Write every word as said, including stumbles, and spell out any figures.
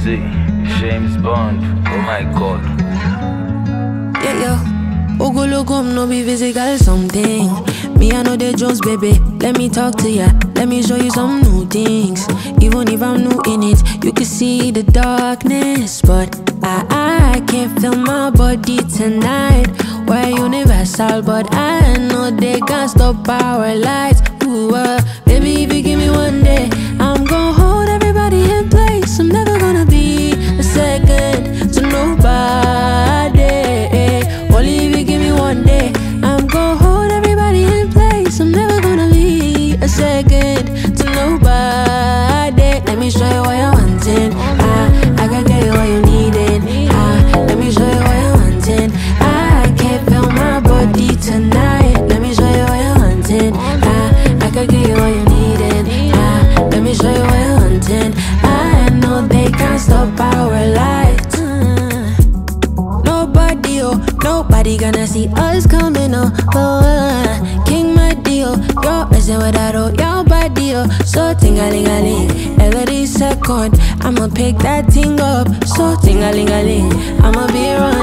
see, James Bond, oh my god. Yeah, yo. Ogologum no be physical something. Me, I know the Jones, baby. Let me talk to ya. Let me show you some new things. Even if I'm new in it, you can see the darkness. But I, I can't feel my body tonight. We're universal, but I know they can't stop our lights. Ooh, uh, baby, if you give me one day, I'm gonna hold everybody in place. I'm never gonna be a second to nobody. Only if you give me one day, I'm gonna hold everybody in place. I'm never gonna be a second to nobody. Let me show you what you're wanting. Ah, I can get you what you needed. Ah, let me show you what you're wanting. I can't feel my body tonight. Let me show you what you're wanting. Ah, I can get you what you needed. Ah, let me show you what you're wanting. I know they can't stop our lights. Mm. Nobody, oh, nobody gonna see us coming, oh, oh uh. King my deal, you're messing with that, oh, your body, oh. So ting-a-ling-a-ling, every second I'ma pick that thing up. So ting-a-ling-a-ling, I'ma be around